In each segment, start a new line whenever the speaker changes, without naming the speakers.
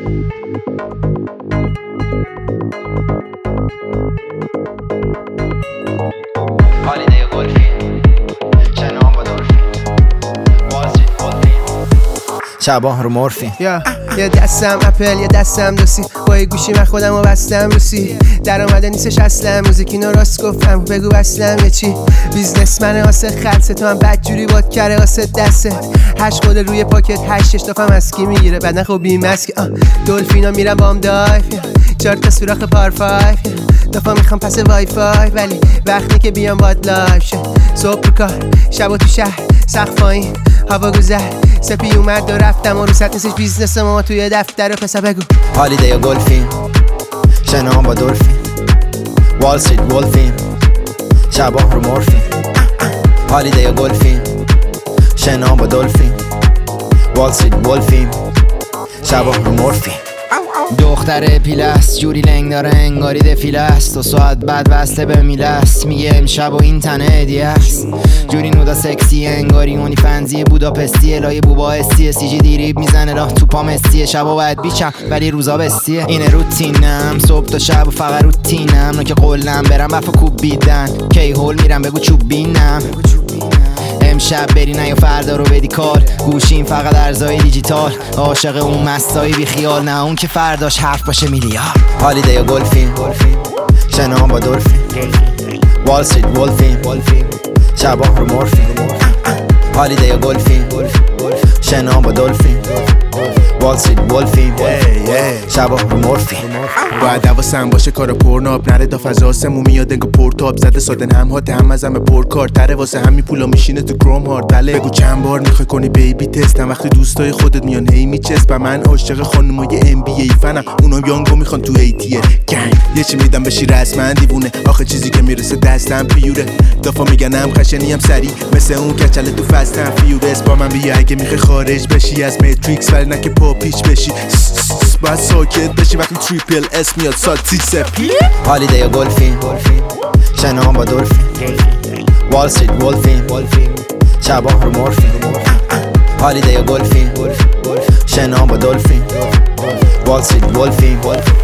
هالیدی گلفی شنام با دلفین وال استریت گلفین شبا رو مورفین
یه دستم اپل یه دستم دوسی با یه گوشی من خودم رو بستم روسی در آمده نیستش اصلا موزیک اینو راست گفتم بگو بستم یه چی بیزنسمنه واسه خلصه تو هم بدجوری باد کره واسه دسته 8 خود روی پاکت 8 اشتافم از کی میگیره بعد خب بیمسک دلفینا میرم بام دایف 4 تا سوراخ پارفایف دفعه میخوام پس وای فای ولی وقتی که بیام باد لایف شه صبح تو کار شب تو شهر سقف پایین هوا گذر سپی اومد و رفتم و روست نیستش بیزنس ما توی دفتر و پسر بگو
هالیدی گلفین شنام با دلفین وال استریت گلفین شبا رو مورفین هالیدی گلفین شنام با دلفین وال استریت گلفین شبا رو مورفین دختر پیلست جوری لنگ داره انگاری دفیله است 2 ساعت بعد وصله به میله است میگه امشب و این تنه هدیه است جوری نودا سکسی انگاری اونی فنزی بوداپستی الهی بوبا استی سی جی دیریب میزنه راه تو پا مسیه شبا باید بیچم ولی روزا بستیه اینه روتینم صبح تا شب و فقط روتینم نو که قولم برم بفا کوب بیدن کی هول میرم بگو چوب بینم امشب بری نه یا فردا رو بدی کار گوشیم فقط ارزای دیجیتال عاشق اون مستایی بی خیال نه اون که فرداش حرف باشه میلیارد هالیدی گلفین شنام با دلفین وال استریت گلفین شبا رو مورفین هالیدی گلفین شنام با دلفین وال استریت گلفین شبا رو مورفین
باید حواسم باشه کارا پرناب نره تا فضا سمو میاد انگو پورتاب زده سادن هم هات هم ازم پرکار تره واسه همین پولا میشینه تو کروم هارد بله بگو چند بار میخوای کنی بیبی تستم وقتی دوستای خودت میان هی میچسب من عاشق خانمای ام بی ای فنم اونام یانگو میخوان تو ایتیه گنگ یه چی میدم بشی رسما دیوونه آخه چیزی که میرسه دستم پیوره دافا میگنم خشنیم سری مثل اون کچل تو فستم فیورس با من بیا اگه میخوای خارج بشی از ماتریکس ولی نه که پا پیچ بشی باید ساکت بشی وقتی تریپل اس میاد ساتی سپی
هالیدی گلفین شنام با دلفین وال استریت گلفین شبا رو مورفین هالیدی گلفین شنام با دلفین وال استریت گلفین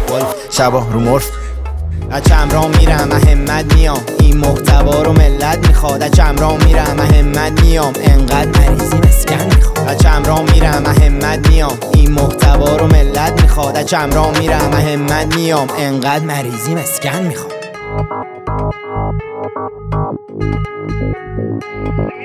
شبا رو مورفین اچم را میرم همت میام این محتوا رو ملت میخواد اچم را میرم همت میام انقدر مریضی مسکن میخواد اچم را میرم همت میام این محتوا رو ملت میخواد اچم را میرم همت میام انقدر مریضی مسکن میخواد